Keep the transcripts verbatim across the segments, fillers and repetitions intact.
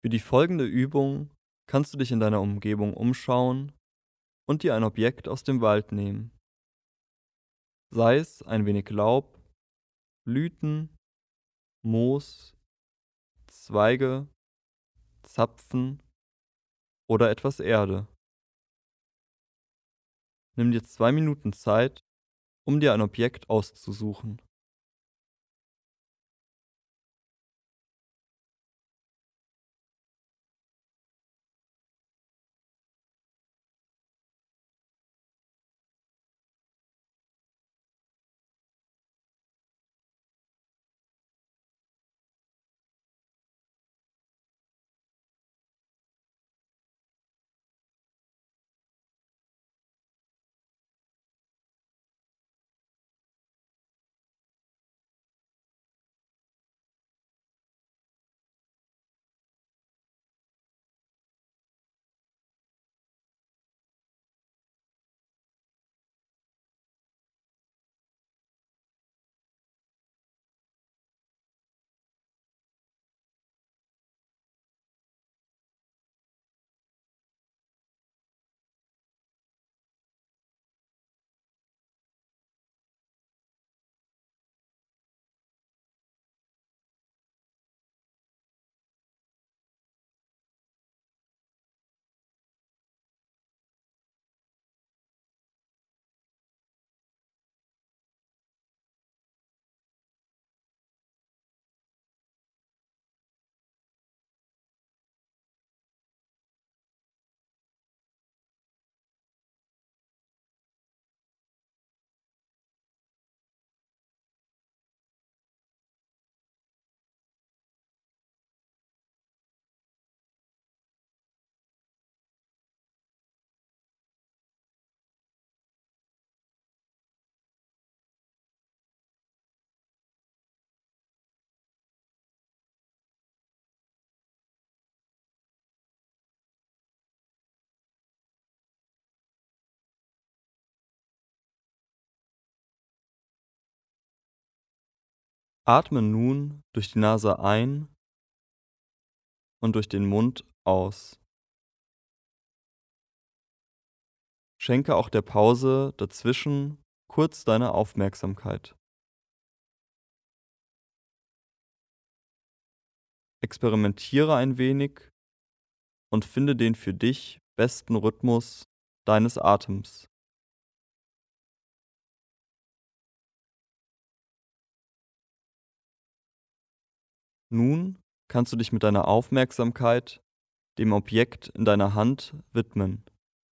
Für die folgende Übung kannst du dich in deiner Umgebung umschauen und dir ein Objekt aus dem Wald nehmen, sei es ein wenig Laub, Blüten, Moos, Zweige, Zapfen oder etwas Erde. Nimm dir zwei Minuten Zeit, um dir ein Objekt auszusuchen. Atme nun durch die Nase ein und durch den Mund aus. Schenke auch der Pause dazwischen kurz deine Aufmerksamkeit. Experimentiere ein wenig und finde den für dich besten Rhythmus deines Atems. Nun kannst du dich mit deiner Aufmerksamkeit dem Objekt in deiner Hand widmen.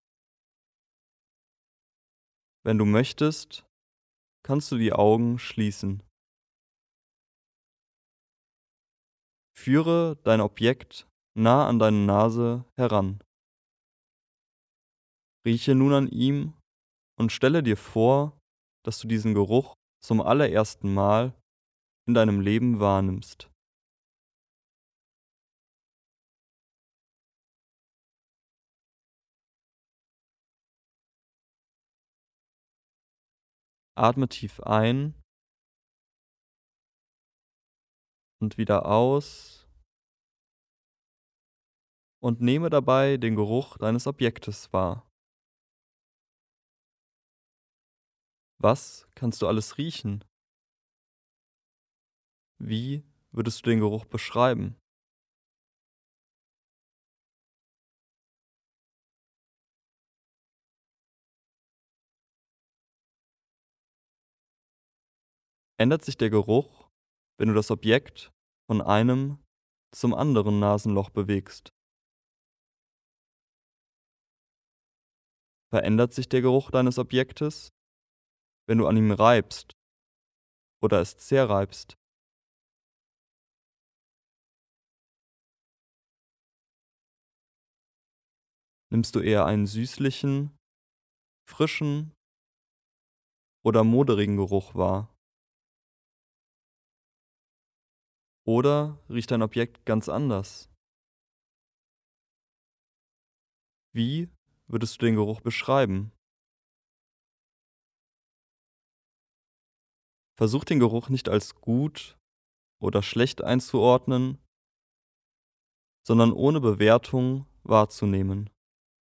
Wenn du möchtest, kannst du die Augen schließen. Führe dein Objekt nah an deine Nase heran. Rieche nun an ihm und stelle dir vor, dass du diesen Geruch zum allerersten Mal in deinem Leben wahrnimmst. Atme tief ein und wieder aus und nehme dabei den Geruch deines Objektes wahr. Was kannst du alles riechen? Wie würdest du den Geruch beschreiben? Ändert sich der Geruch, wenn du das Objekt von einem zum anderen Nasenloch bewegst? Verändert sich der Geruch deines Objektes, wenn du an ihm reibst oder es zerreibst? Nimmst du eher einen süßlichen, frischen oder moderigen Geruch wahr? Oder riecht dein Objekt ganz anders? Wie würdest du den Geruch beschreiben? Versuch den Geruch nicht als gut oder schlecht einzuordnen, sondern ohne Bewertung wahrzunehmen.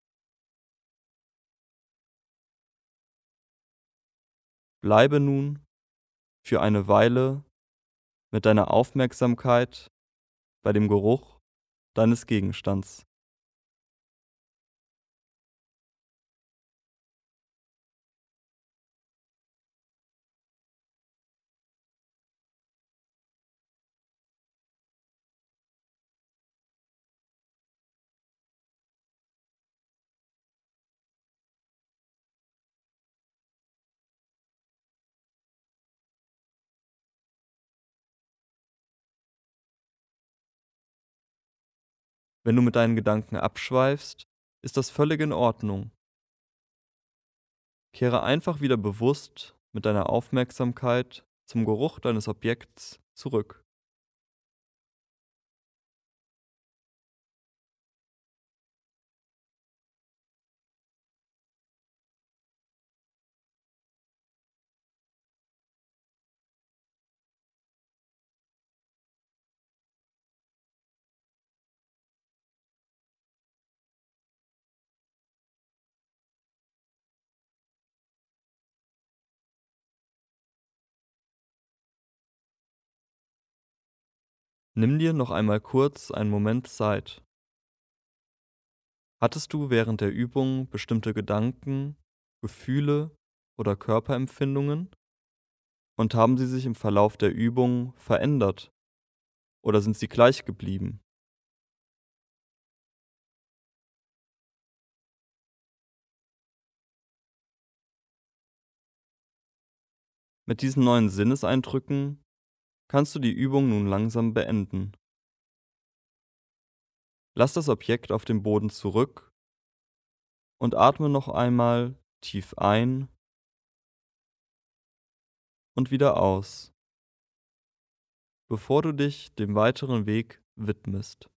Bleibe nun für eine Weile mit deiner Aufmerksamkeit bei dem Geruch deines Gegenstands. Wenn du mit deinen Gedanken abschweifst, ist das völlig in Ordnung. Kehre einfach wieder bewusst mit deiner Aufmerksamkeit zum Geruch deines Objekts zurück. Nimm dir noch einmal kurz einen Moment Zeit. Hattest du während der Übung bestimmte Gedanken, Gefühle oder Körperempfindungen und haben sie sich im Verlauf der Übung verändert oder sind sie gleich geblieben? Mit diesen neuen Sinneseindrücken kannst du die Übung nun langsam beenden. Lass das Objekt auf dem Boden zurück und atme noch einmal tief ein und wieder aus, bevor du dich dem weiteren Weg widmest.